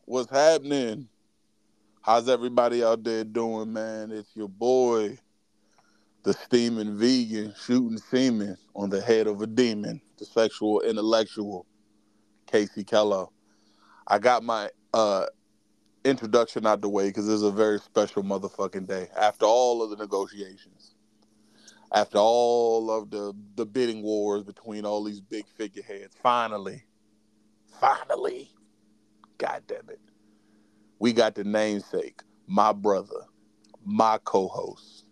What's happening? How's everybody out there doing, man? It's your boy, the steaming vegan, shooting semen on the head of a demon, the sexual intellectual, Casey Keller. I got my introduction out the way because it's a very special motherfucking day. After all of the negotiations, after all of the bidding wars between all these big figureheads, finally, God damn it, we got the namesake, my brother, my co-host,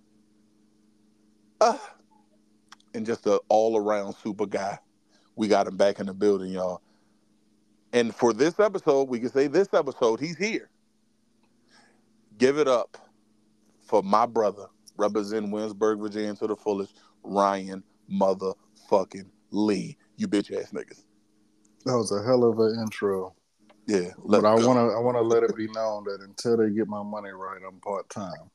and just an all-around super guy. We got him back in the building, y'all. And for this episode, we can say this episode, he's here. Give it up for my brother, representing Williamsburg, Virginia to the fullest, Ryan motherfucking Lee. You bitch ass niggas. That was a hell of an intro. Yeah, But let's I go. wanna let it be known that until they get my money right, I'm part time.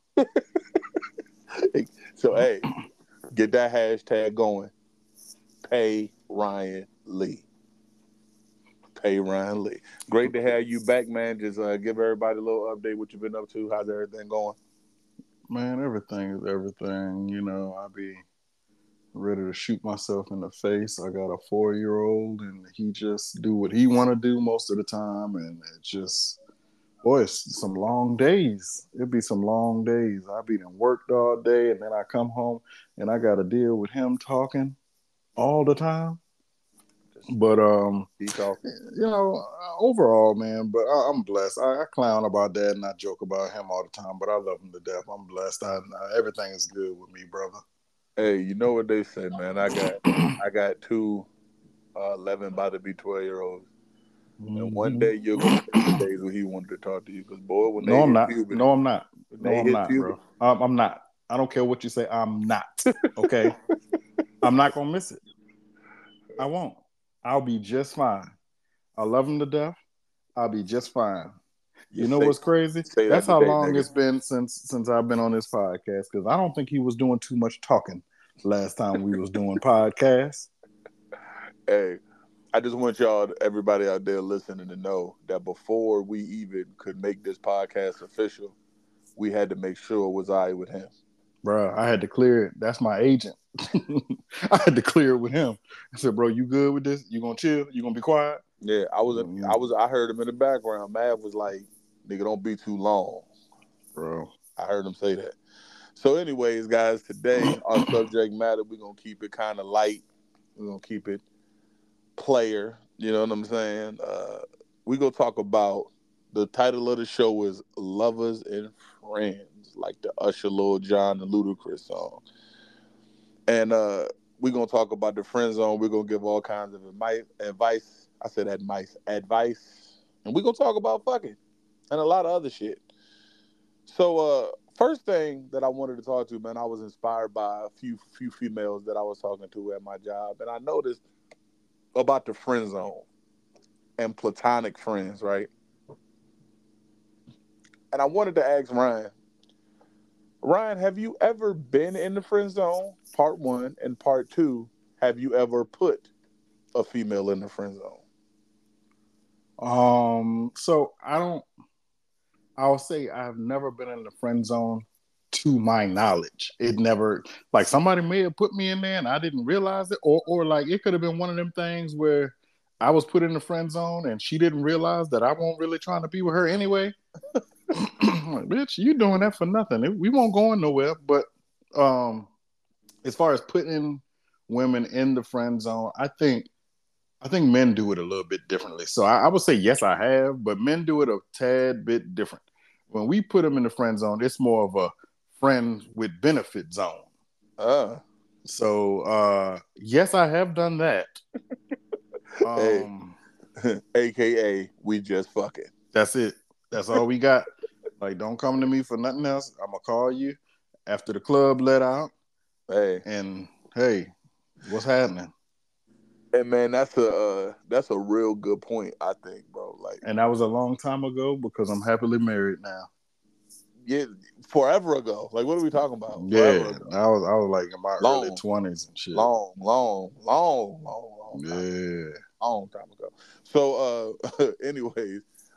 So hey, get that hashtag going. Pay Ryan Lee. Pay Ryan Lee. Great to have you back, man. Just give everybody a little update what you've been up to. How's everything going? Man, everything is everything. I be ready to shoot myself in the face. I got a 4-year-old, and he just do what he want to do most of the time, and it just, boy, it's some long days. It'd be some long days. I be done worked all day, and then I come home and I got to deal with him talking all the time. But Keep talking. overall, man. But I'm blessed. I clown about that and I joke about him all the time. But I love him to death. I'm blessed. Everything is good with me, brother. Hey, you know what they say, man. I got two 11 about to be 12-year-olds. And one Mm-hmm. day you're gonna miss the days when he wanted to talk to you. Because boy, when No, they I'm hit not. puberty, No, I'm not. when No, they I'm hit not, bro. puberty, I'm not. I don't care what you say. I'm not. Okay. I'm not gonna miss it. I won't. I'll be just fine. I love him to death. I'll be just fine. you You know say what's crazy? say that That's how today, long nigga. it's been since I've been on this podcast. Because I don't think he was doing too much talking last time we was doing podcasts. Hey, I just want everybody out there listening, to know that before we even could make this podcast official, we had to make sure it was I with him. Bro, I had to clear it. That's my agent. I had to clear it with him. I said, bro, you good with this? You gonna chill? You gonna be quiet? Yeah, Mm-hmm. I heard him in the background. Mav was like, "Nigga, don't be too long." Bro. I heard him say that. So, anyways, guys, today our subject matter, we're gonna keep it kind of light. We're gonna keep it player. You know what I'm saying? We gonna talk about, the title of the show is "Lovers and Friends," like the Usher, Lil Jon, and Ludacris song. And we're gonna talk about the friend zone. We're gonna give all kinds of advice. I said advice, and we're gonna talk about fucking and a lot of other shit. So, first thing that I wanted to talk to, man, I was inspired by a few females that I was talking to at my job, and I noticed about the friend zone and platonic friends, right? And I wanted to ask Ryan. Ryan, have you ever been in the friend zone? Part one, and part two, have you ever put a female in the friend zone? So I'll say I've never been in the friend zone to my knowledge. It never, like, somebody may have put me in there and I didn't realize it, or like it could have been one of them things where I was put in the friend zone and she didn't realize that I won't really trying to be with her anyway. Like, bitch, you doing that for nothing. We won't go nowhere. But um, as far as putting women in the friend zone, I think men do it a little bit differently. So I would say yes, I have, but men do it a tad bit different. When we put them in the friend zone, it's more of a friend with benefit zone. Uh, So yes, I have done that. hey, Um, AKA, we just fucking. that's it. That's all we got. Like, don't come to me for nothing else. I'm gonna call you after the club let out, Hey, and hey, what's happening? and man, that's a real good point, I think, bro. Like, And that was a long time ago because I'm happily married now. yeah, forever ago. Like, what are we talking about? Forever Yeah, ago. I was like in my early Long, 20s and shit. long, long, long, long, long time ago. Yeah. Long time ago. So, anyways,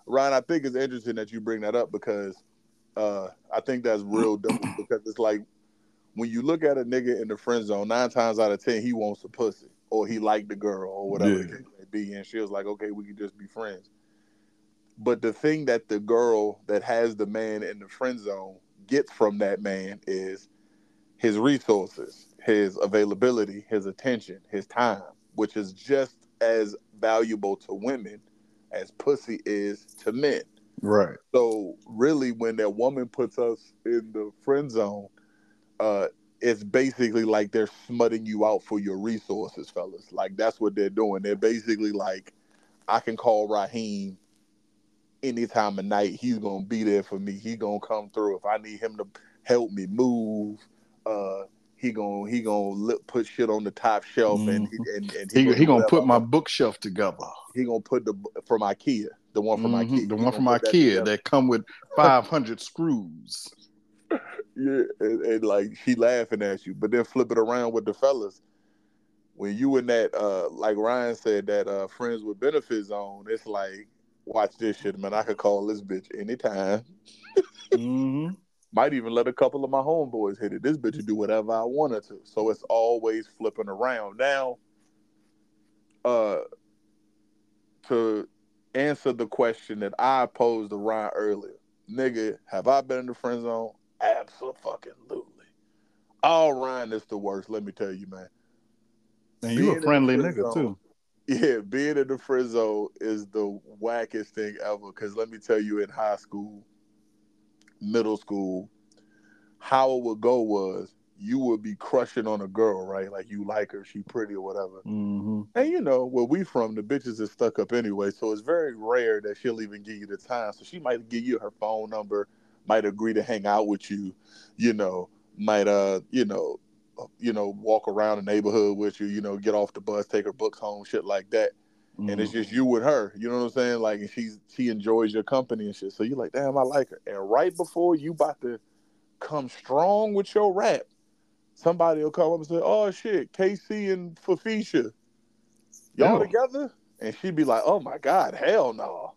Ryan, I think it's interesting that you bring that up because I think that's real dope because it's like when you look at a nigga in the friend zone, 9 times out of 10 he wants a pussy or he liked the girl or whatever the Yeah. case may be, and she was like, okay, we can just be friends. But the thing that the girl that has the man in the friend zone gets from that man is his resources, his availability, his attention, his time, which is just as valuable to women as pussy is to men. Right. So really, when that woman puts us in the friend zone, uh, it's basically like they're smutting you out for your resources, fellas. Like that's what they're doing. They're basically like, I can call Raheem any time of night. He's gonna be there for me. He gonna come through if I need him to help me move. Uh, he gonna put shit on the top shelf and Mm-hmm. and he gonna He do gonna whatever put I my want. bookshelf together. He gonna put the from IKEA, the one from Mm-hmm. IKEA. The He one gonna from put that IKEA together. that come with 500 screws. Yeah, and like she laughing at you, but then flip it around with the fellas. When you in that, like Ryan said, that friends with benefits zone, it's like, watch this shit, man. I could call this bitch anytime. Mm-hmm. Might even let a couple of my homeboys hit it. This bitch would do whatever I wanted to. So it's always flipping around. Now, uh, to answer the question that I posed to Ryan earlier, nigga, have I been in the friend zone? Absolutely. Oh, Ryan is the worst. Let me tell you, man. And you a Being in the friendly friend nigga zone, too. yeah, being in the friend zone is the wackest thing ever. Because let me tell you, in high school, middle school, how it would go was you would be crushing on a girl, right? Like you like her, she pretty or whatever. Mm-hmm. And you know, where we from, the bitches is stuck up anyway. So it's very rare that she'll even give you the time. So she might give you her phone number, might agree to hang out with you, you know, might walk around the neighborhood with you, get off the bus, take her books home, shit like that. And it's Mm-hmm. just you with her. You know what I'm saying? Like, and she enjoys your company and shit. So you're like, damn, I like her. And right before you about to come strong with your rap, somebody will come up and say, oh shit, KC and Fafisha, y'all Ew. together? And she'd be like, oh my God, hell no.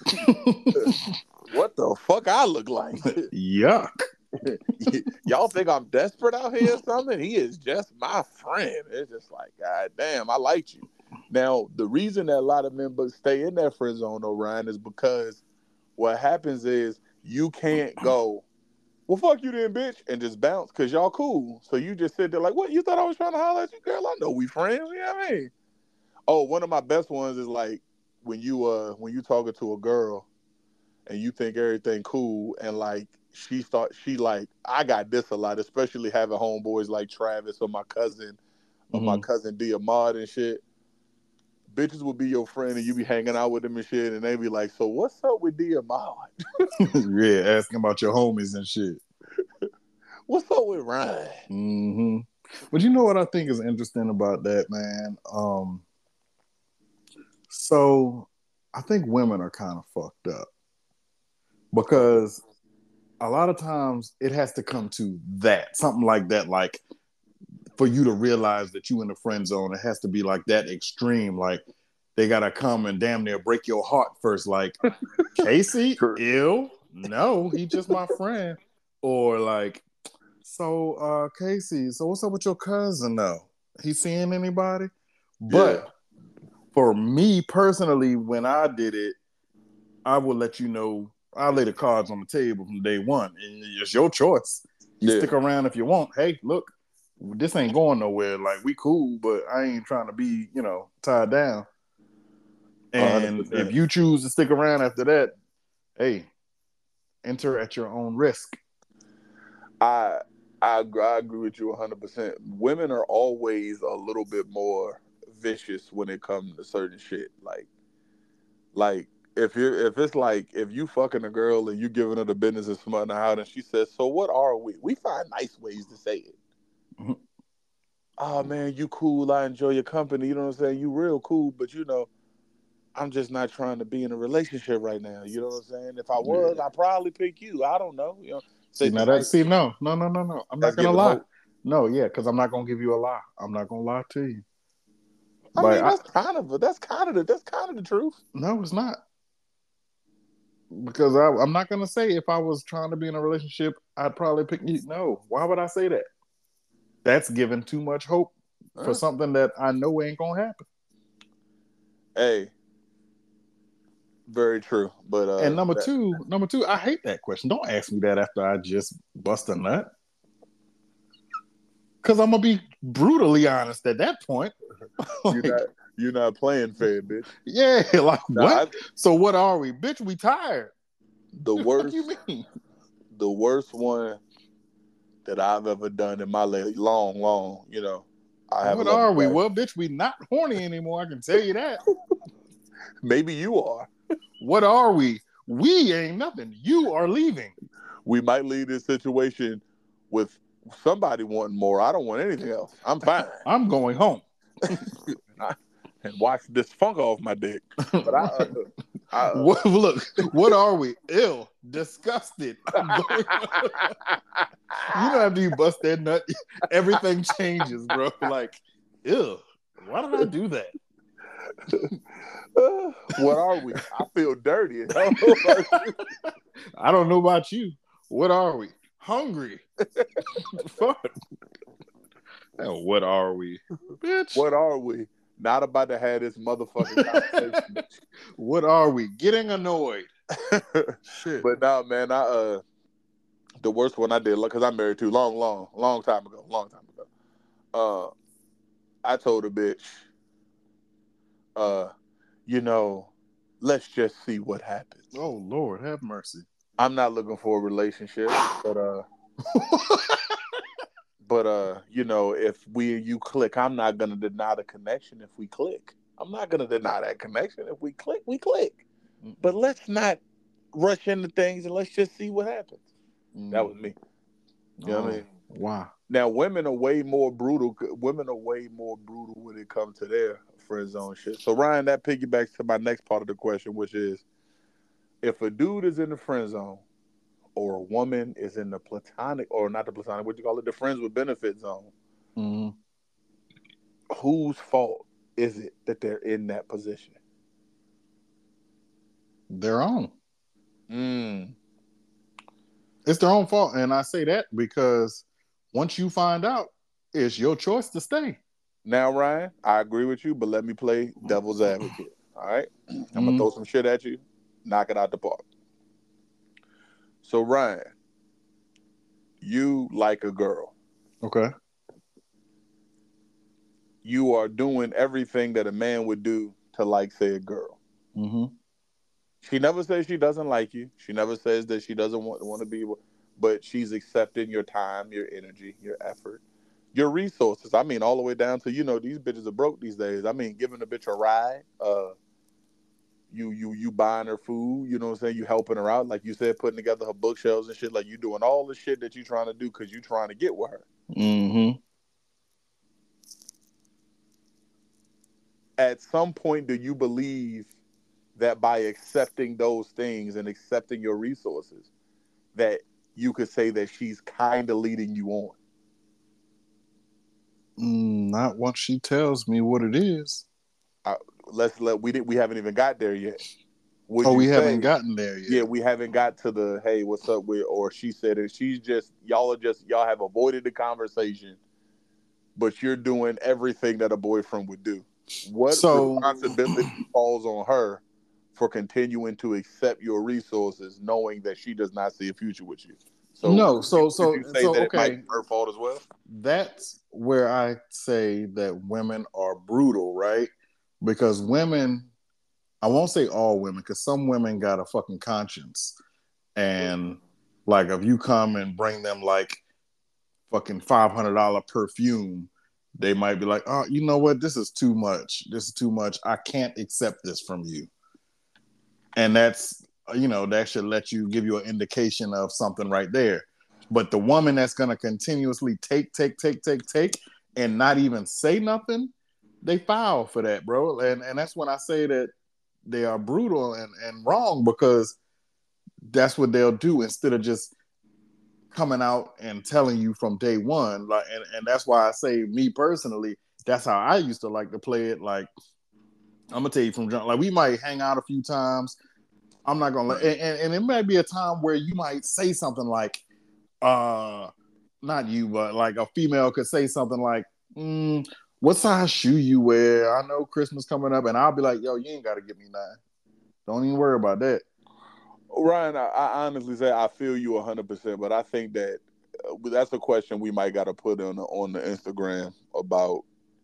What the fuck I look like? Yuck. Y'all think I'm desperate out here or something? He is just my friend. It's just like, God damn, I liked you. Now, the reason that a lot of members stay in that friend zone, Orion, is because what happens is you can't go, well, fuck you then, bitch, and just bounce because y'all cool. So you just sit there like, what? You thought I was trying to holler at you, girl? I know we friends. You know what I mean? Oh, one of my best ones is like when you talking to a girl and you think everything cool and like she like I got this a lot, especially having homeboys like Travis or my Mm-hmm. cousin D Ahmad and shit. Bitches will be your friend and you be hanging out with them and shit, and they be like, so what's up with D Ahmad? Yeah, asking about your homies and shit. What's up with Ryan? Mm-hmm. But you know what I think is interesting about that, man? So I think women are kind of fucked up because a lot of times it has to come to that, something like that, like for you to realize that you in the friend zone, it has to be like that extreme. Like they gotta come and damn near break your heart first. Like Casey, True. ill? No, he just my friend. Or like, so Casey, so what's up with your cousin though? He seeing anybody? Yeah. But for me personally, when I did it, I will let you know. I lay the cards on the table from day one, and it's your choice. You Yeah. stick around if you want. Hey, look, this ain't going nowhere. Like we cool, but I ain't trying to be, tied down. And if 100%. you choose to stick around after that, hey, enter at your own risk. I I agree with you 100%. Women are always a little bit more vicious when it comes to certain shit. Like if it's like if you fucking a girl and you giving her the business and smutting her out and she says, so what are we? We find nice ways to say it. Mhm. Oh man, you cool. I enjoy your company. You know what I'm saying? You real cool, but I'm just not trying to be in a relationship right now. You know what I'm saying? If I was, Yeah. I'd probably pick you. I don't know. Say See now some that nice see shit. no. I'm not That's gonna giving lie. hope. No, yeah, because I'm not gonna give you a lie. I'm not gonna lie to you. I Like mean, I that's kind of the truth. no, it's not. Because I'm not gonna say if I was trying to be in a relationship, I'd probably pick you. No, why would I say that? That's giving too much hope for something that I know ain't gonna happen. Hey, very true. But And number two, I hate that question. Don't ask me that after I just bust a nut. Because I'm gonna be brutally honest at that point. Like, you're not playing fair, bitch. Yeah, like what? So what are we, bitch? We tired. The worst. You mean? The worst one that I've ever done in my life, long. I have. What are we? Well, bitch, we not horny anymore. I can tell you that. Maybe you are. What are we? We ain't nothing. You are leaving. We might leave this situation with somebody wanting more. I don't want anything else. I'm fine. I'm going home. And wash this funk off my dick. But look, what are we? Ill, disgusted. You know, after you bust that nut, everything changes, bro. Like, ew, why did I do that? What are we? I feel dirty. I don't know about you. What are we? Hungry. Fuck. What are we? Bitch. What are we? Not about to have this motherfucking conversation. What are we? Getting annoyed. Shit. But now, man, the worst one I did, because I'm married to long time ago. I told a bitch, let's just see what happens. Oh Lord, have mercy. I'm not looking for a relationship, but if we and you click, I'm not gonna deny the connection if we click. I'm not gonna deny that connection. If we click, we click. But let's not rush into things and let's just see what happens. That was me. You know what I mean? Wow. Now women are way more brutal. Women are way more brutal when it comes to their friend zone shit. So Ryan, that piggybacks to my next part of the question, which is, if a dude is in the friend zone or a woman is in the platonic, or not the platonic, what you call it, the friends with benefit zone, whose fault is it that they're in that position? Their own. It's their own fault. And I say that because once you find out, it's your choice to stay. Now, Ryan, I agree with you, but let me play devil's advocate. All right? I'm going to throw some shit at you. Knock it out the park. So, Ryan, you like a girl. Okay. You are doing everything that a man would do to like, say, a girl. She never says she doesn't like you. She never says that she doesn't want to be, but she's accepting your time, your energy, your effort, your resources. I mean, all the way down to, these bitches are broke these days. I mean, giving a bitch a ride, you buying her food, you know what I'm saying? You helping her out. Like you said, putting together her bookshelves and shit. Like you doing all the shit that you trying to do because you trying to get with her. At some point, do you believe that by accepting those things and accepting your resources, that you could say that she's kind of leading you on? Not once she tells me what it is. We haven't even got there yet. We haven't gotten there yet. Yeah, we haven't got to the, hey, what's up with, or she said it. Y'all have avoided the conversation, but you're doing everything that a boyfriend would do. What responsibility falls on her for continuing to accept your resources, knowing that she does not see a future with you? So it might be her fault as well? That's where I say that women are brutal, right? Because women, I won't say all women, because some women got a fucking conscience. And like if you come and bring them like fucking $500 perfume, they might be like, oh, you know what? This is too much. I can't accept this from you. And that's, that should give you an indication of something right there. But the woman that's going to continuously take, and not even say nothing, they foul for that, bro. And that's when I say that they are brutal and wrong, because that's what they'll do instead of just coming out and telling you from day one. Like, and that's why I say, me personally, that's how I used to like to play it. Like, I'm gonna tell you from jump, like we might hang out a few times, I'm not gonna let, and it might be a time where you might say something like, not you, but like a female could say something like, what size shoe you wear? I know Christmas coming up, and I'll be like, yo, you ain't got to get me none. Don't even worry about that. Ryan, I honestly say I feel you 100%, but I think that that's a question we might got to put on the Instagram about,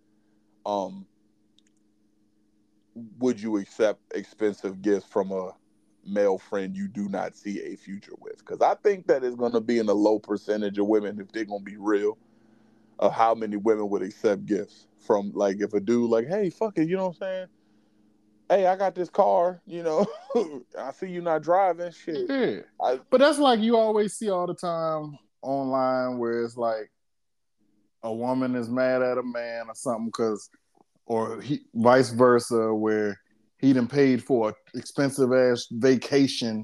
would you accept expensive gifts from a male friend you do not see a future with? Because I think that it's going to be in a low percentage of women, if they're going to be real, of how many women would accept gifts from, like, if a dude like, hey, fuck it, you know what I'm saying? Hey, I got this car, I see you not driving, shit. Yeah. But that's like you always see all the time online where it's like a woman is mad at a man or something or vice versa, where he done paid for an expensive ass vacation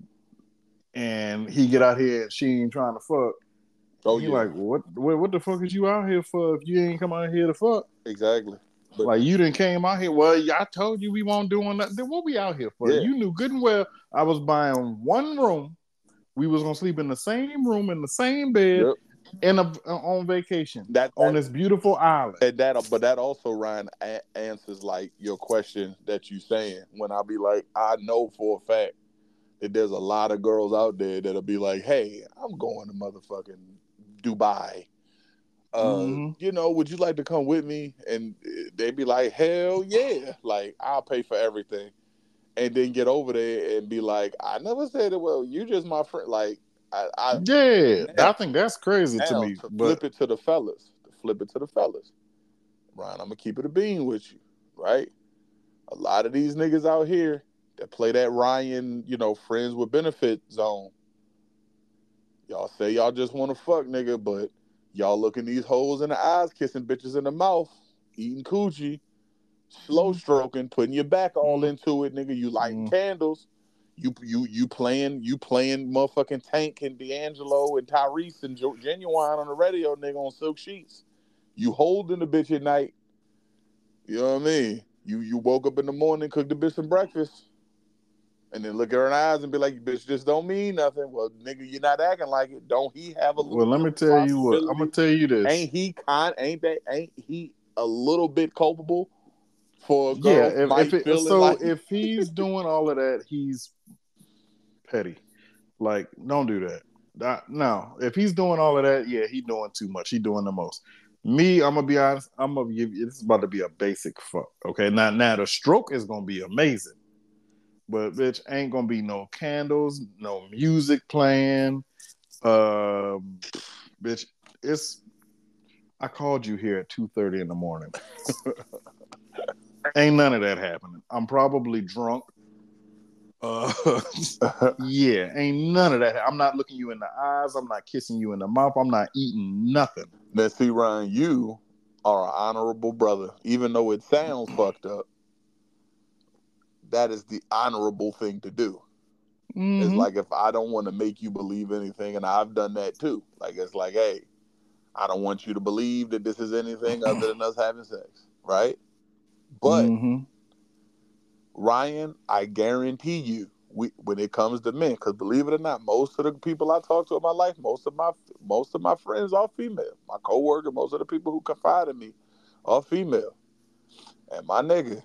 and he get out here and she ain't trying to fuck. Oh, and you yeah. like, what the fuck is you out here for if you ain't come out here to fuck? Exactly. But, like, you didn't came out here. Well, I told you we won't doing that. Then what we out here for? yeah. You knew good and well I was buying one room. We was gonna sleep in the same room in the same bed, on vacation on this beautiful island. But that also, Ryan, answers like your question that you saying. When I be like, I know for a fact that there's a lot of girls out there that'll be like, hey, I'm going to motherfucking Dubai. Would you like to come with me? And they'd be like, hell yeah, like I'll pay for everything. And then get over there and be like, I never said it. Well, you just my friend. Like, I think that's crazy to me. Flip it to the fellas. Ryan, I'm gonna keep it a bean with you, right? A lot of these niggas out here that play that Ryan, friends with benefit zone. Y'all say y'all just want to fuck, nigga, but y'all looking these hoes in the eyes, kissing bitches in the mouth, eating coochie, slow stroking, putting your back all into it, nigga. You lighting candles. You playing motherfucking Tank and D'Angelo and Tyrese and Genuine on the radio, nigga, on Silk Sheets. You holding the bitch at night. You know what I mean? You woke up in the morning, cooked the bitch some breakfast, and then look at her in the eyes and be like, bitch, this don't mean nothing. Well, nigga, you're not acting like it. Don't he have a little let me tell you what. I'm gonna tell you this. Ain't he a little bit culpable for a girl if he's doing all of that, he's petty. Like, don't do that. No, if he's doing all of that, yeah, he's doing too much. He's doing the most. Me, I'm gonna be honest. I'm gonna give you. This is about to be a basic fuck. Okay, now the stroke is gonna be amazing, but bitch, ain't gonna be no candles, no music playing. Bitch, I called you here at 2:30 in the morning. Ain't none of that happening. I'm probably drunk. Yeah, ain't none of that. I'm not looking you in the eyes. I'm not kissing you in the mouth. I'm not eating nothing. Now, see, Ryan, you are an honorable brother. Even though it sounds fucked up, that is the honorable thing to do. It's like, if I don't want to make you believe anything, and I've done that too. Like, it's like, hey, I don't want you to believe that this is anything other than us having sex, right? But Ryan, I guarantee you, when it comes to men, because believe it or not, most of the people I talk to in my life, most of my friends are female. My coworker, most of the people who confide in me are female. And my nigga,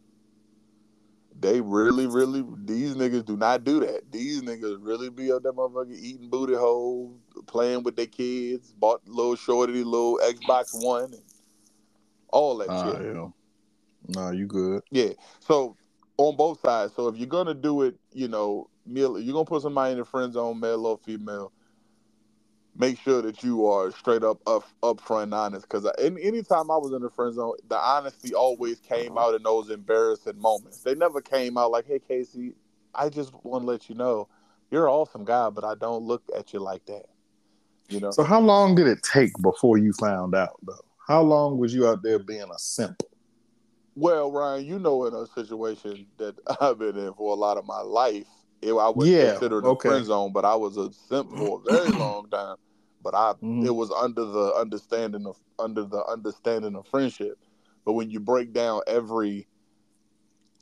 they really, really, these niggas do not do that. These niggas really be up there motherfucking eating booty holes, playing with their kids, bought little shorty, little Xbox One, and all that shit. Yeah. Nah, you good. Yeah. So on both sides. So if you're gonna do it, you're gonna put somebody in the friend zone, male or female. Make sure that you are straight up front and honest. Because anytime I was in the friend zone, the honesty always came out in those embarrassing moments. They never came out like, "Hey, Casey, I just want to let you know you're an awesome guy, but I don't look at you like that." So how long did it take before you found out, though? How long was you out there being a simp? Well, Ryan, in a situation that I've been in for a lot of my life, I wouldn't consider it a friend zone, but I was a simp for a very long time. But it was under the understanding of friendship. But when you break down every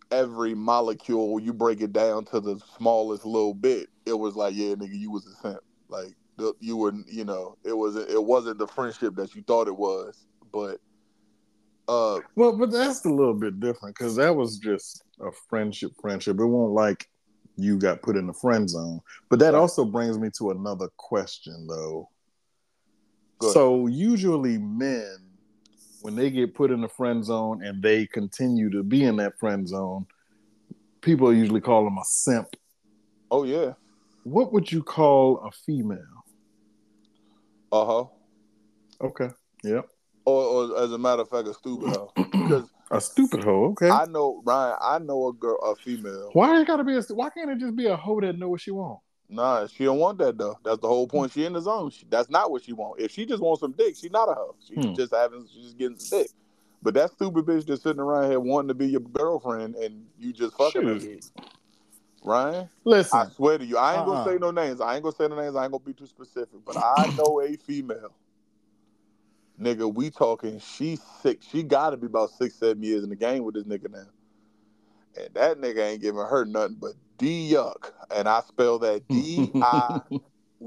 every molecule, you break it down to the smallest little bit, it was like, yeah, nigga, you was a simp. Like you were, it wasn't the friendship that you thought it was, but Well, but that's a little bit different because that was just a friendship. It won't like you got put in the friend zone. But that right. also brings me to another question, though. Go ahead. So usually men, when they get put in the friend zone and they continue to be in that friend zone, people usually call them a simp. Oh yeah. What would you call a female? Uh-huh. Okay. Yep. Or as a matter of fact, a stupid hoe. Because A stupid hoe. Okay. I know, Ryan, I know a female. Why it gotta be why can't it just be a hoe that know what she wants? Nah, she don't want that though. That's the whole point. She in the zone. That's not what she want. If she just wants some dick, she not a hoe. She's just getting some dick. But that stupid bitch just sitting around here wanting to be your girlfriend and you just fucking her. Ryan, Listen, I swear to you, I ain't gonna say no names. I ain't gonna be too specific. But I know a female. Nigga, we talking, she's sick. She gotta be about 6-7 years in the game with this nigga now. And that nigga ain't giving her nothing but D-yuck. And I spell that D-I-Y-U-C-K.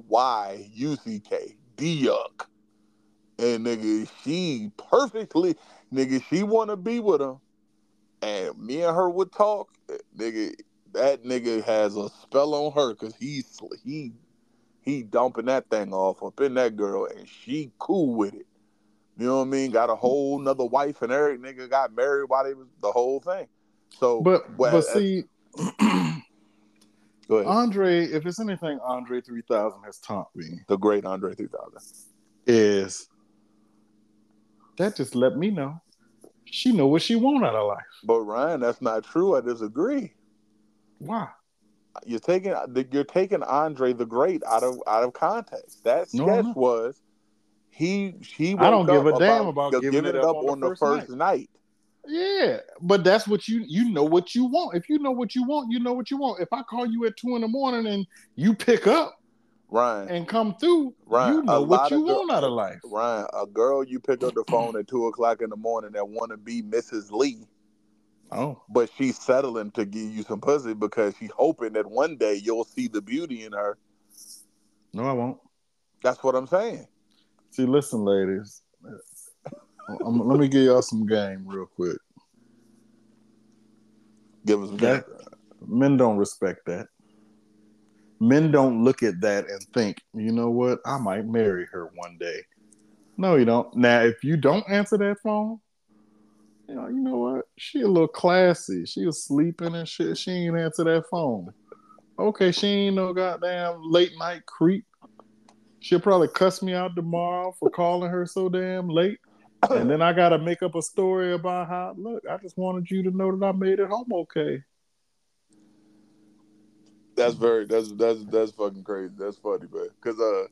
D-yuck. And nigga, she perfectly, nigga, she wanna be with him. And me and her would talk. Nigga, that nigga has a spell on her because he dumping that thing off up in that girl and she cool with it. You know what I mean? Got a whole nother wife and every nigga got married while they was the whole thing. So, but see, go ahead. Andre, if it's anything Andre 3000 has taught me, the great Andre 3000, is that just let me know she know what she want out of life. But Ryan, that's not true. I disagree. Why? You're taking Andre the Great out of context. That sketch was he woke I don't give a up damn about giving it up on the first night. Yeah, but that's what you know what you want. If you know what you want, you know what you want. If I call you at 2 a.m. and you pick up, Ryan, and come through, Ryan, you know what you want out of life. Ryan, a girl you pick up the phone at 2:00 in the morning that want to be Mrs. Lee. Oh, but she's settling to give you some pussy because she's hoping that one day you'll see the beauty in her. No, I won't. That's what I'm saying. See, listen, ladies. Let me give y'all some game real quick. Give us some game. Men don't respect that. Men don't look at that and think, you know what? I might marry her one day. No, you don't. Now, if you don't answer that phone, you know what? She a little classy. She was sleeping and shit. She ain't answer that phone. Okay, she ain't no goddamn late night creep. She'll probably cuss me out tomorrow for calling her so damn late. And then I gotta make up a story about how, look, I just wanted you to know that I made it home okay. That's fucking crazy. That's funny, man. Cause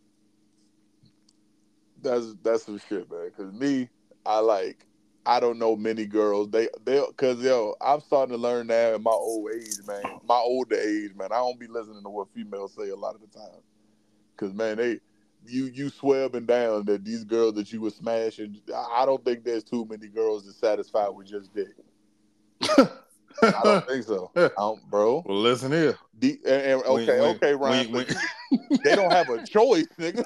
that's some shit, man. Cause me, I don't know many girls. Cause I'm starting to learn now in my old age, man. My older age, man. I don't be listening to what females say a lot of the time. Cause man, you swear up and down that these girls that you were smashing, I don't think there's too many girls that's satisfied with just dick. I don't think so. Bro. Well, listen here. Okay, Ryan. They don't have a choice, nigga.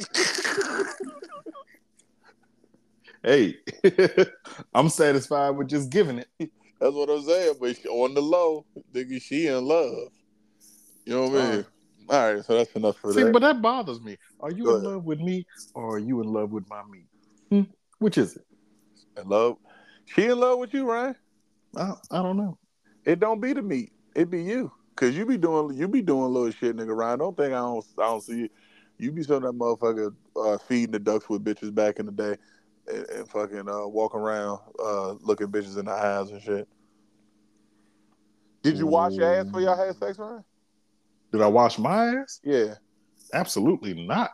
Hey, I'm satisfied with just giving it. That's what I'm saying. But on the low, nigga, she in love. You know what I mean? All right, so that's enough for that. See, but that bothers me. Are you in love with me or are you in love with my meat? Which is it? In love? She in love with you, Ryan? I don't know. It don't be the meat. It be you. Cause you be doing little shit, nigga. Ryan, don't think I don't see you. You be some that motherfucker feeding the ducks with bitches back in the day, and fucking walking around looking bitches in the eyes and shit. Did you wash your ass for y'all had sex, Ryan? Did I wash my ass? Yeah. Absolutely not.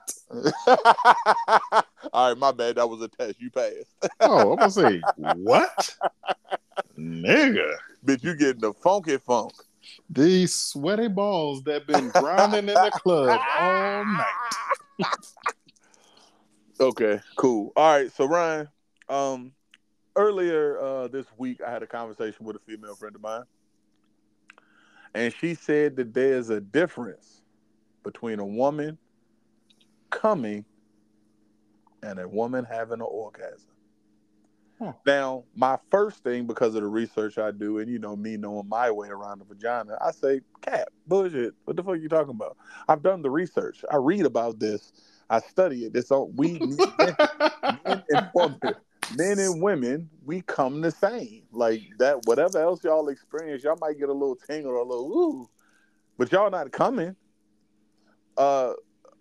All right, my bad. That was a test. You passed. Oh, I'm gonna say what, nigga? Bitch, you getting the funky funk. These sweaty balls that been grinding in the club all night. Okay, cool. All right, so Ryan, Earlier this week, I had a conversation with a female friend of mine, and she said that there's a difference between a woman coming and a woman having an orgasm. Huh. Now, my first thing, because of the research I do, and me knowing my way around the vagina, I say, "Cap, bullshit. What the fuck are you talking about?" I've done the research. I read about this. I study it. It's all men and women, men and women, we come the same. Like that, whatever else y'all experience, y'all might get a little tingle or a little ooh, but y'all not coming. Uh,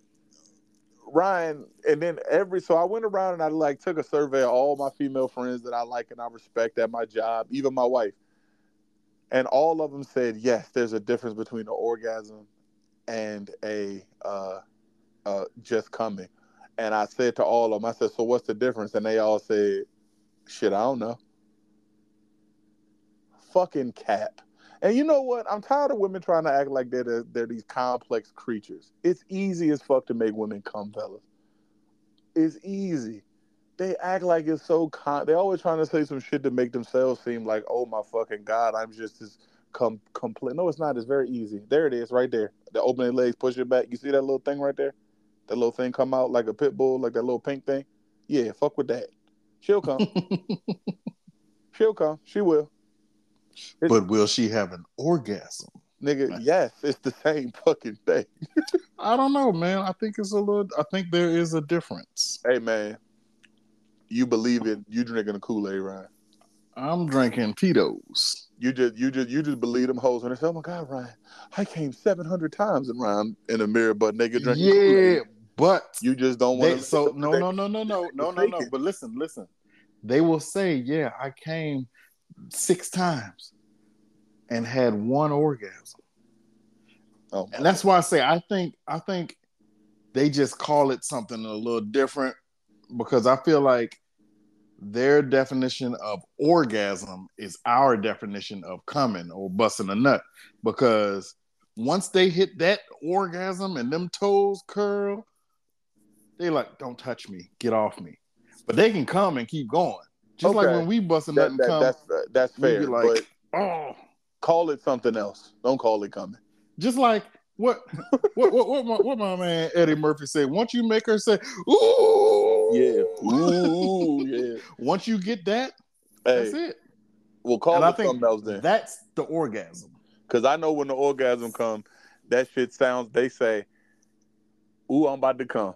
Ryan, and then so I went around and I like took a survey of all my female friends that I like and I respect at my job, even my wife, and all of them said yes. There's a difference between an orgasm and a just coming. And I said to all of them, I said, "So what's the difference?" And they all said, "Shit, I don't know." Fucking cap. And you know what? I'm tired of women trying to act like they're these complex creatures. It's easy as fuck to make women come, fellas. It's easy. They act like it's so they always trying to say some shit to make themselves seem like, oh my fucking god, I'm just as complete. No, it's not. It's very easy. There it is, right there. The opening legs, push it back. You see that little thing right there? That little thing come out like a pit bull, like that little pink thing. Yeah, fuck with that. She'll come. She'll come. She will. But will she have an orgasm? Nigga, yes, it's the same fucking thing. I don't know, man. I think I think there is a difference. Hey man, you believe it? You drinking a Kool-Aid, Ryan? I'm drinking Tito's. You just believe them hoes when they say, "Oh my God, Ryan, I came 700 times around in a mirror, but nigga drinking Yeah, Kool-Aid." but You just don't want they to look at so them no because no no no no they no no no. faking. But listen. They will say, yeah, I came 6 times and had one orgasm. Oh my And that's God. why I think they just call it something a little different because I feel like their definition of orgasm is our definition of coming or busting a nut. Because once they hit that orgasm and them toes curl, they like, don't touch me, get off me. But they can come and keep going. Just like Okay, when we bust a nut and come, that's we be fair, like, but oh, call it something else. Don't call it coming. just like what my man Eddie Murphy said. Once you make her say, ooh, Yeah. Ooh, yeah. once you get that, that's Hey, it. we'll And call I it think something else then. that's the orgasm. Because I know when the orgasm come, that shit sounds. They say, "Ooh, I'm about to come,"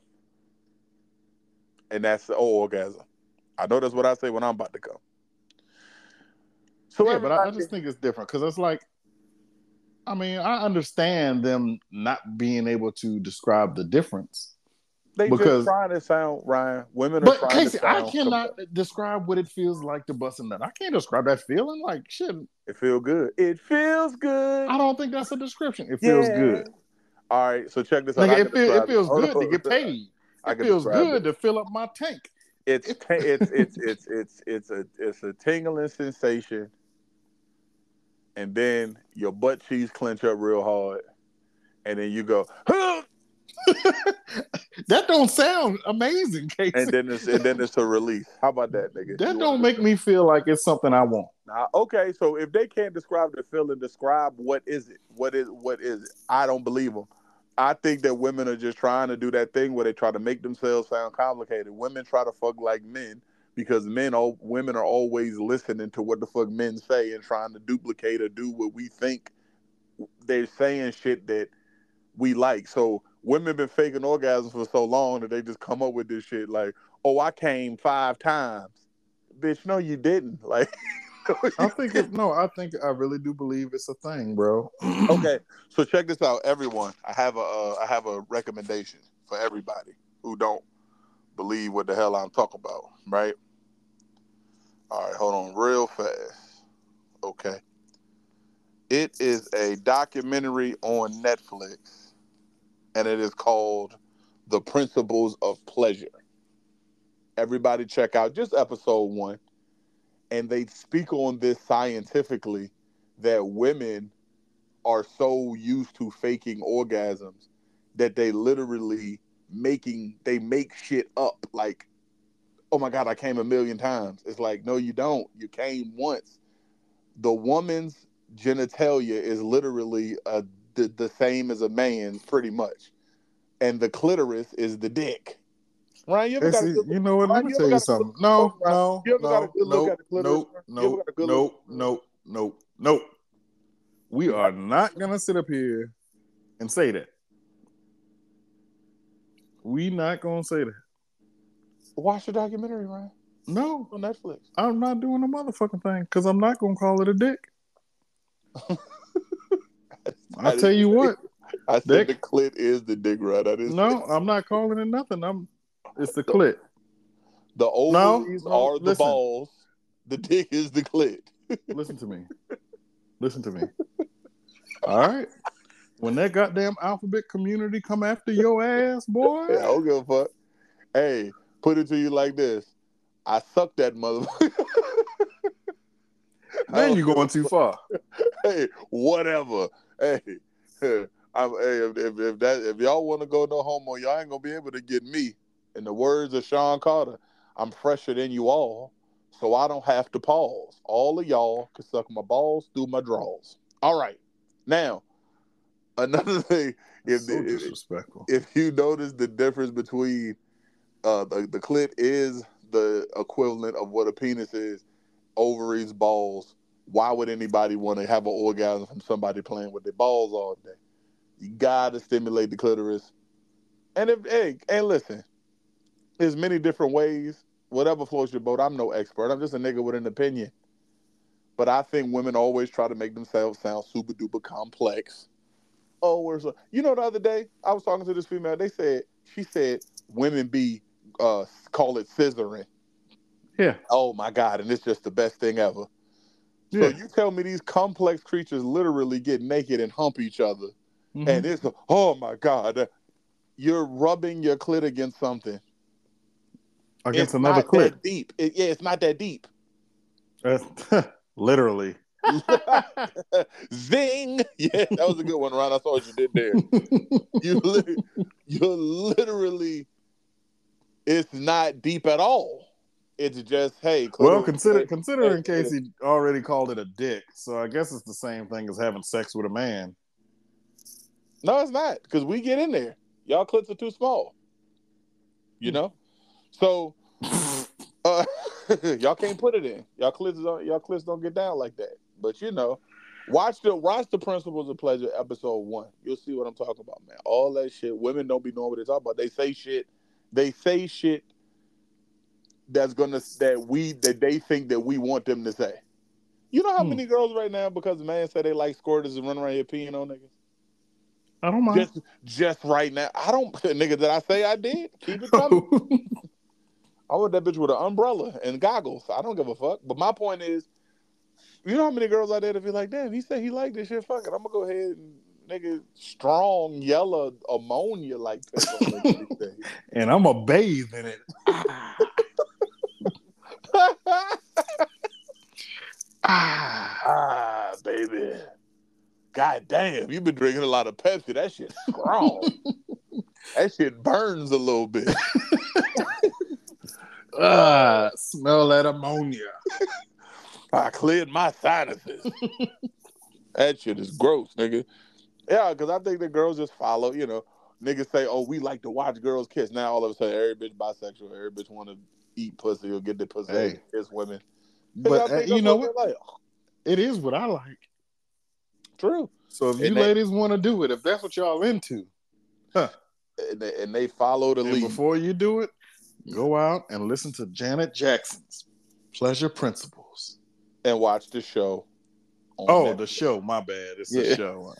and that's the orgasm. I know that's what I say when I'm about to come. So Yeah, but I everybody, just think it's different because it's like, I mean, I understand them not being able to describe the difference they just because, trying to sound Ryan. Women are but trying to Casey, I sound cannot competitive. describe what it feels like to bust a nut. I can't describe that feeling. Like shit, It feel good. It feels good. I don't think that's a description. It feels Yeah. good. All right. So check this out. Nigga, I can it describe it. feels Hold good to on. get paid. I It can feels describe good it. to fill up my tank. It's It, t- it's a tingling sensation, and then your butt cheeks clench up real hard, and then you go, huh! that don't sound amazing, and Casey. then it's a release. How about that, nigga? That You want don't to make me feel like it's something I want. now? Okay, so if they can't describe the feeling, describe what is it? What is it? I don't believe them. I think that women are just trying to do that thing where they try to make themselves sound complicated. Women try to fuck like men because women are always listening to what the fuck men say and trying to duplicate or do what we think they're saying shit that we like. So women been faking orgasms for so long that they just come up with this shit like, oh, I came 5 times. Bitch, no, you didn't. Like, no, I you think didn't. it. No, I think I really do believe it's a thing, bro. Okay, so check this out, everyone. I have a recommendation for everybody who don't believe what the hell I'm talking about. Right? All right, hold on, real fast. Okay, it is a documentary on Netflix, and it is called "The Principles of Pleasure." Everybody, check out just episode 1, and they speak on this scientifically that women are so used to faking orgasms that they literally make shit up like oh my God, I came a million times. It's like, no, you don't. You came once. The woman's genitalia is literally the same as a man's, pretty much, and the clitoris is the dick. Ryan, you ever got a good look? You know what? Let Ryan, me you ever tell you got a good something. look? Hold No, on, Ryan. no, You ever got a no, good look at nope, the clitoris? nope, You ever nope, got a good look? nope, nope, nope, nope, nope. We are not gonna sit up here and say that. We not gonna say that. Watch the documentary, Ryan, No, on Netflix. I'm not doing the motherfucking thing because I'm not gonna call it a dick. I tell you what, I said the clit is the dick, right? No, I'm not calling it nothing. It's the clit. The ovaries are the listen. balls. The dick is the clit. Listen to me. All right. When that goddamn alphabet community come after your ass, boy. Yeah, I don't give a fuck. Hey, put it to you like this. I suck that motherfucker. Man, you going too far. Hey, whatever. Hey, if y'all want to go no homo, y'all ain't gonna be able to get me. In the words of Sean Carter, I'm fresher than you all, so I don't have to pause. All of y'all can suck my balls through my drawers. All right. Now, another thing, disrespectful. If you notice the difference between the clit is the equivalent of what a penis is, ovaries, balls. Why would anybody want to have an orgasm from somebody playing with their balls all day? You gotta stimulate the clitoris. And listen, there's many different ways. Whatever floats your boat. I'm no expert. I'm just a nigga with an opinion. But I think women always try to make themselves sound super duper complex. Oh, where's the other day I was talking to this female. She said women call it scissoring. Yeah. Oh my God, and it's just the best thing ever. So you tell me these complex creatures literally get naked and hump each other, and it's oh my God, you're rubbing your clit against something. Against another clit. That deep. It's not that deep. Literally. Zing! Yeah, that was a good one, Ron. I saw what you did there. You're literally, it's not deep at all. It's just, hey. Well, considering Casey already called it a dick, so I guess it's the same thing as having sex with a man. No, it's not, because we get in there. Y'all clits are too small. You know? So, y'all can't put it in. Y'all clits don't get down like that. But watch the Principles of Pleasure episode 1. You'll see what I'm talking about, man. All that shit. Women don't be knowing what they talk about. They say shit that they think that we want them to say. You know how many girls right now, because the man said they like squirters and run around here peeing on niggas? I don't mind. Just right now. I don't, nigga, did I say I did? Keep it coming. I want that bitch with an umbrella and goggles. I don't give a fuck. But my point is, you know how many girls out there that be like, damn, he said he liked this shit, fuck it. I'm gonna go ahead and nigga strong yellow ammonia like piss on niggas. And I'm gonna bathe in it. Baby. God damn, you've been drinking a lot of Pepsi. That shit's strong. That shit burns a little bit. Smell that ammonia. I cleared my sinuses. That shit is gross, nigga. Yeah, because I think the girls just follow, niggas say, oh, we like to watch girls kiss. Now all of a sudden, every bitch bisexual, every bitch want to eat pussy or get the pussy and kiss women. But you know what? Like? It is what I like. True. So if you ladies want to do it, if that's what y'all into, and they follow the lead. Before you do it, go out and listen to Janet Jackson's Pleasure Principles. And watch the show. The show. My bad. It's the show.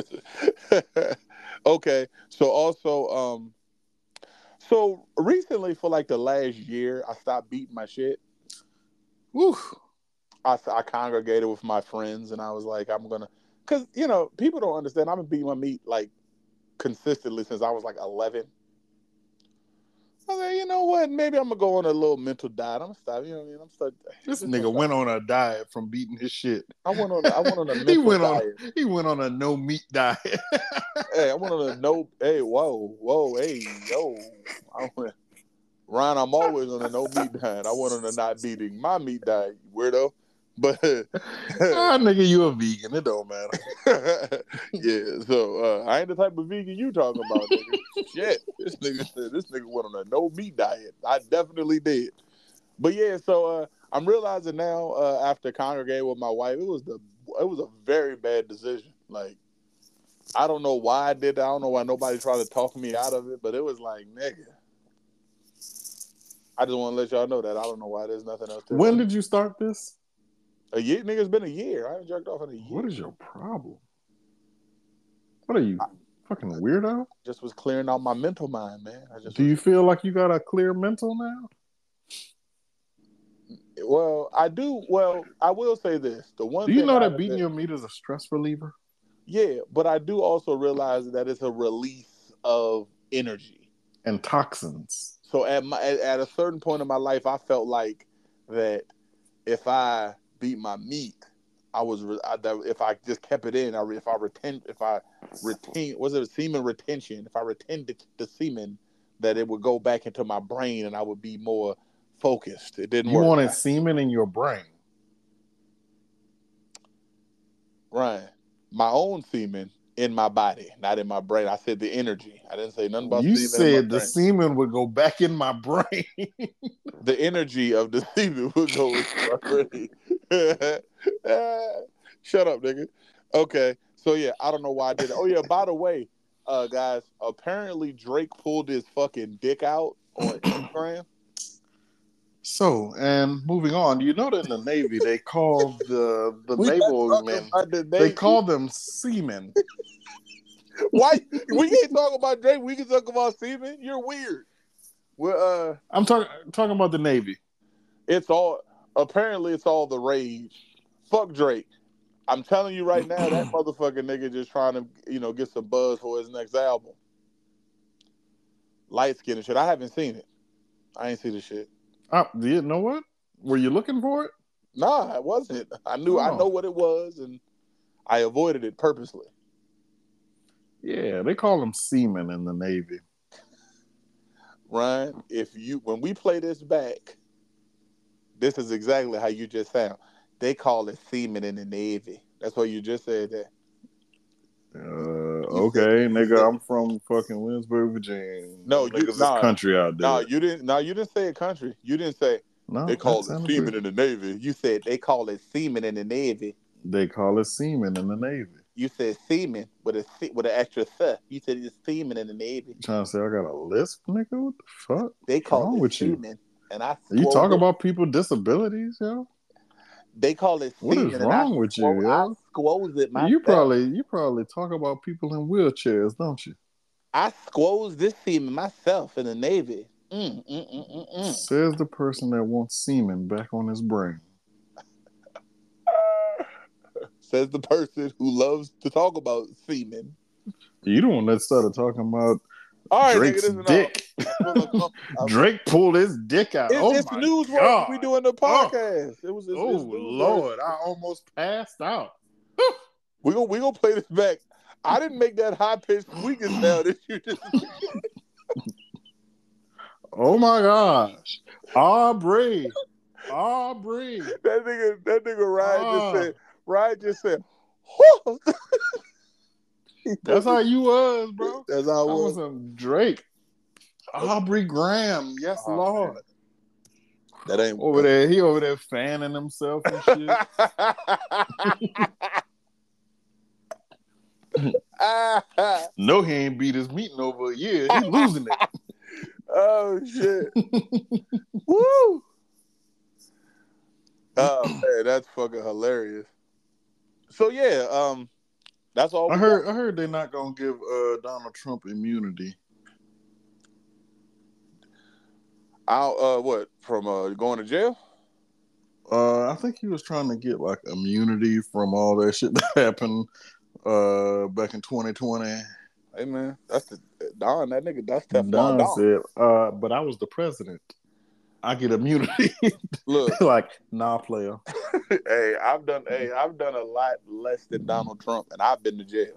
Okay. So also, so recently for like the last year, I stopped beating my shit. Woo. I congregated with my friends and I was like, I'm going to, because, people don't understand. I've been beating my meat like consistently since I was like 11. I was like, you know what? Maybe I'm gonna go on a little mental diet. I'm gonna stop. You know what I mean? This nigga went on a diet from beating his shit. I went on a mental diet. He went on a no meat diet. Hey, I went on a no. Hey, whoa, hey, yo. Ryan, I'm always on a no meat diet. I went on a not eating my meat diet, you weirdo. But Nigga, you a vegan. It don't matter. yeah, so I ain't the type of vegan you talking about, nigga. Shit, this nigga went on a no meat diet. I definitely did. But yeah, so I'm realizing now after congregating with my wife, it was a very bad decision. Like, I don't know why I did that. I don't know why nobody tried to talk me out of it, but it was like, nigga. I just want to let y'all know that I don't know why there's nothing else to When did you start this? A year, nigga. It's been a year. I haven't jerked off in a year. What is your problem? What are you, fucking weirdo? Just was clearing out my mental mind, man. Do you feel like you got a clear mental now? Well, I do. Well, I will say this: the one. Do you know that beating your meat is a stress reliever? Yeah, but I do also realize that it's a release of energy and toxins. So at a certain point in my life, I felt like that if I beat my meat, if I just kept it in, if I retain, was it semen retention? If I retained the semen, that it would go back into my brain and I would be more focused. It didn't work. You wanted semen in your brain, Ryan? My own semen in my body, not in my brain. I said the energy. I didn't say nothing about you semen. You said the semen would go back in my brain. The energy of the semen would go into my brain. Shut up, nigga. Okay, so yeah, I don't know why I did it. Oh yeah, by the way, guys, apparently Drake pulled his fucking dick out on Instagram. So, and moving on, you know that in the Navy they call the naval men, they call them seamen. Why? We can't talk about Drake. We can talk about seamen. You're weird. Well, I'm talking about the Navy. Apparently it's all the rage. Fuck Drake. I'm telling you right now, that motherfucking nigga just trying to, get some buzz for his next album. Light skin and shit. I haven't seen it. I ain't seen the shit. You know what? Were you looking for it? Nah, I wasn't. I know what it was, and I avoided it purposely. Yeah, they call them seamen in the Navy. Ryan, when we play this back, this is exactly how you just sound. They call it seamen in the Navy. That's what you just said there. Okay, nigga, I'm from fucking Williamsburg, Virginia. No, niggas is country out there. No, you didn't say a country. You didn't say they call it seamen in the Navy. You said they call it seamen in the Navy. They call it seamen in the Navy. You said seamen with an extra th. You said it's seamen in the Navy. You trying to say I got a lisp, nigga? What the fuck? They call it seamen, and I. You talk about people with disabilities, yo. They call it seamen. What is wrong with you, yo? I squoze it myself. You probably talk about people in wheelchairs, don't you? I squoze this semen myself in the Navy. Says the person that wants semen back on his brain. Says the person who loves to talk about semen. You the one that started talking about Drake's dick. Drake pulled his dick out. It's newsworthy. We doing the podcast. Lord, I almost passed out. We gonna play this back. I didn't make that high pitched squeaking sound that you just. Oh my gosh, Aubrey. That nigga Ryan just said. That's how you was, bro. That's how I was. Drake. Aubrey Graham. Yes, Lord. That ain't over there. He over there fanning himself and shit. No, he ain't beat his meeting over a year. He losing it. Oh shit. Woo. Oh man, that's fucking hilarious. So yeah, that's all. I heard they're not gonna give Donald Trump immunity. What from going to jail? I think he was trying to get like immunity from all that shit that happened back in 2020. Hey man, that's Don. That nigga, that's Teflon Don said, but I was the president. I get immunity. Look, like, nah, player. Hey, I've done a lot less than Donald Trump, and I've been to jail.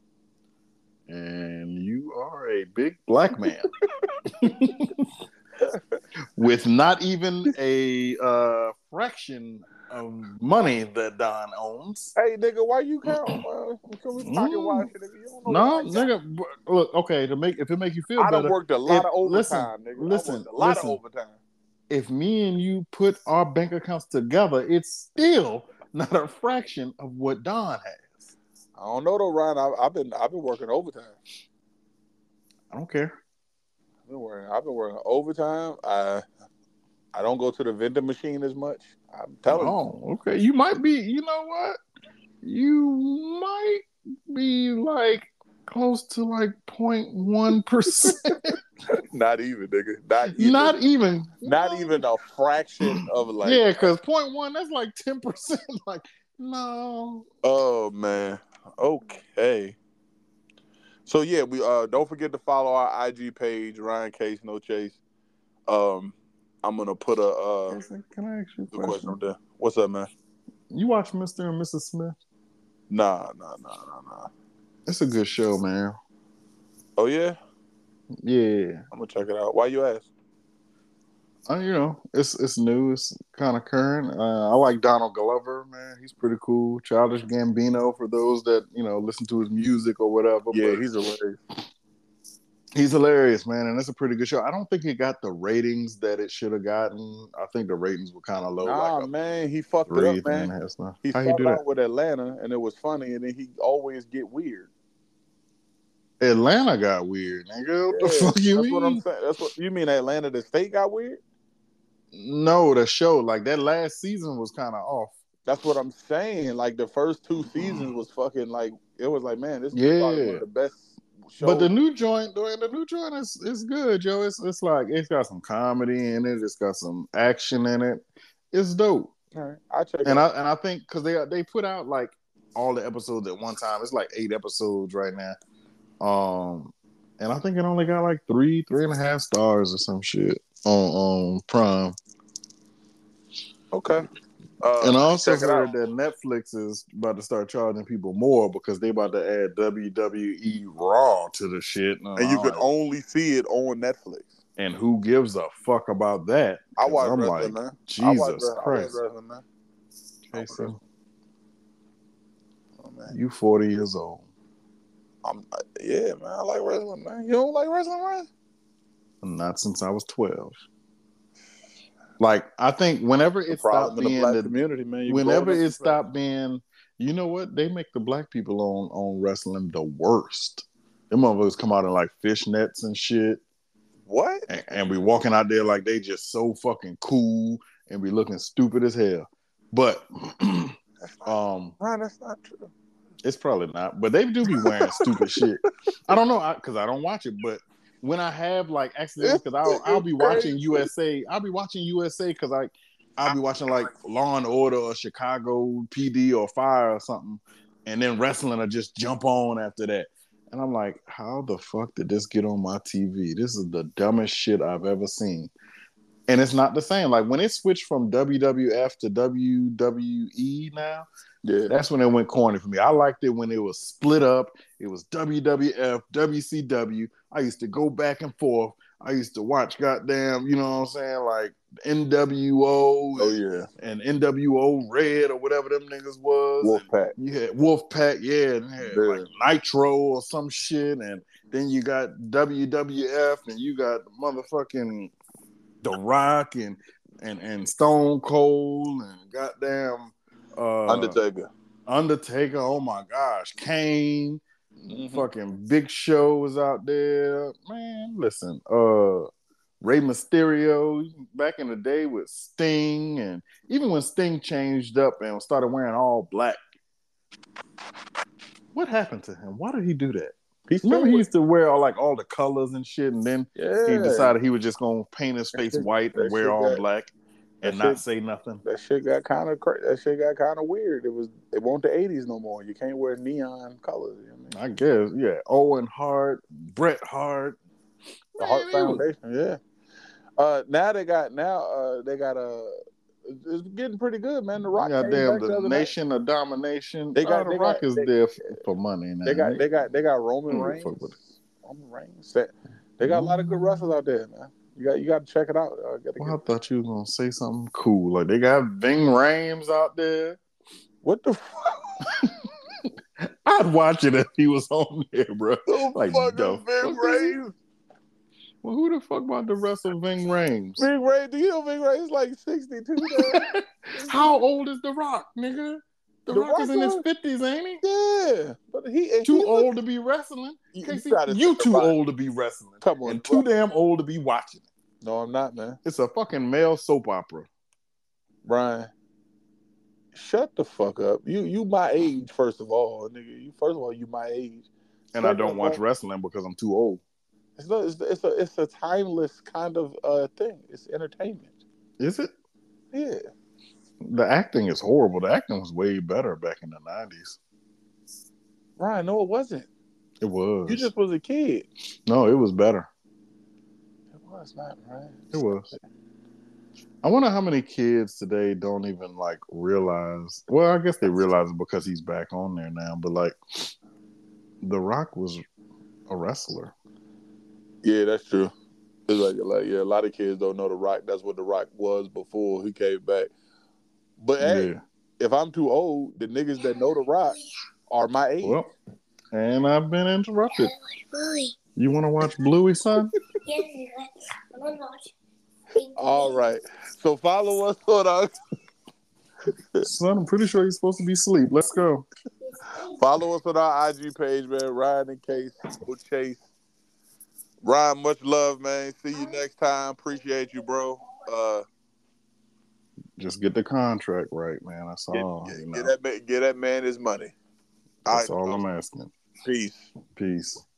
And you are a big black man. with not even a fraction of money that Don owns. Hey, nigga, why you count? Can we pocket watch it? Nigga? You don't know No, what I got. nigga. Look, okay. If it make you feel I done better, worked a lot of listen, overtime, nigga. I listen, worked a lot of listen. overtime. If me and you put our bank accounts together, it's still not a fraction of what Don has. I don't know though, Ryan. I've been working overtime. I don't care. I've been working overtime. I don't go to the vending machine as much. I'm telling you. Oh, okay. You might be. You know what? You might be like close to like 0.1%. Not even, nigga. Not even a fraction of like. Yeah, because 0.1, that's like 10%. Like, no. Oh man. Okay. So yeah, we don't forget to follow our IG page, Ryan Case No Chase. I'm gonna put a Listen, can I ask you a question up there. What's up, man? You watch Mr. and Mrs. Smith? Nah. It's a good show, man. Oh yeah? Yeah. I'm gonna check it out. Why you ask? You know, it's new. It's kind of current. I like Donald Glover, man. He's pretty cool. Childish Gambino, for those that listen to his music or whatever. Yeah, but he's hilarious. He's hilarious, man, and it's a pretty good show. I don't think it got the ratings that it should have gotten. I think the ratings were kind of low. Nah, man, he fucked it up, man. He started out with Atlanta, and it was funny, and then he always get weird. Atlanta got weird, nigga. What the fuck you mean? That's what I'm saying. That's what you mean. Atlanta, the state got weird. No, the show, like that last season was kind of off. That's what I'm saying. Like the first 2 seasons was fucking like it was like, man, this is probably one of the best shows. But the new joint is good, Joe. It's like it's got some comedy in it. It's got some action in it. It's dope. All right, I check it out. And I think because they put out like all the episodes at one time. It's like 8 episodes right now. And I think it only got like 3.5 stars or some shit on Prime. Okay. And I also heard that Netflix is about to start charging people more because they about to add WWE Raw to the shit. And you could only see it on Netflix. And who gives a fuck about that? I watch wrestling, man. Jesus Christ. I watch wrestling, man. Okay, so you 40 years old. Yeah, man. I like wrestling, man. You don't like wrestling, Ryan? Not since I was 12. Like, I think whenever it stopped being the community, man. Whenever it stopped being, you know what? They make the black people on wrestling the worst. Them motherfuckers come out in like fishnets and shit. What? And we walking out there like they just so fucking cool and we looking stupid as hell. But that's not true. It's probably not. But they do be wearing stupid shit. I don't know because I don't watch it, but when I have like accidents, because I'll be watching USA. I'll be watching USA because I'll be watching like Law and Order or Chicago PD or Fire or something, and then wrestling will just jump on after that. And I'm like, how the fuck did this get on my TV? This is the dumbest shit I've ever seen. And it's not the same. Like when it switched from WWF to WWE now, that's when it went corny for me. I liked it when it was split up. It was WWF, WCW. I used to go back and forth. I used to watch goddamn, you know what I'm saying, like NWO and NWO Red or whatever them niggas was. Wolfpack. You had Wolfpack, and had like Nitro or some shit. And then you got WWF and you got motherfucking The Rock and Stone Cold and goddamn Undertaker, oh my gosh, Kane, fucking Big Show was out there. Man, listen, Rey Mysterio back in the day with Sting, and even when Sting changed up and started wearing all black, what happened to him? Why did he do that? Remember he used to wear all the colors and shit, and then he decided he was just gonna paint his face white and wear all black and not say nothing. That shit got kind of That shit got kind of weird. It wasn't the 80s no more. You can't wear neon colors. You know what I mean? I guess, Owen Hart, Bret Hart, the Hart Foundation, Now they got it's getting pretty good, man. The Rock, goddamn, the Nation of Domination. The Rock is there for money. Now. They got Roman Reigns. Roman Reigns. They got a lot of good wrestlers out there, man. You got to check it out. I thought you were gonna say something cool. Like they got Ving Rhames out there. What the fuck? I'd watch it if he was on there, bro. The Like fuck the is Ving Rhames? Well, who the fuck about to wrestle Ving Rhames? Ving Rhames, do you know Ving Rhames is like 62 now? How old is The Rock, nigga? The Rock is in his 50s, ain't he? Yeah, but he too old to be wrestling. Casey, you too old to be wrestling. Come on, and too damn old to be watching it. No, I'm not, man. It's a fucking male soap opera. Brian, shut the fuck up. You my age, first of all, nigga. You my age. And I don't watch wrestling because I'm too old. It's a timeless kind of thing. It's entertainment. Is it? Yeah. The acting is horrible. The acting was way better back in the 90s. Ryan, no, it wasn't. It was. You just was a kid. No, it was better. It was not, right? It was. I wonder how many kids today don't even like realize. Well, I guess they realize it because he's back on there now. But like, The Rock was a wrestler. Yeah, that's true. It's like a lot of kids don't know The Rock. That's what The Rock was before he came back. But hey, if I'm too old, the niggas that know The Rock are my age. Well, and I've been interrupted. You want to watch Bluey, son? Yes, I want to watch. All right. So follow us on our... Son, I'm pretty sure you're supposed to be asleep. Let's go. Follow us on our IG page, man. Ryan and Case with Chase. Ryan, much love, man. See you next time. Appreciate you, bro. Just get the contract right, man. That's all. Get that man his money. That's all I'm asking. Peace. Peace.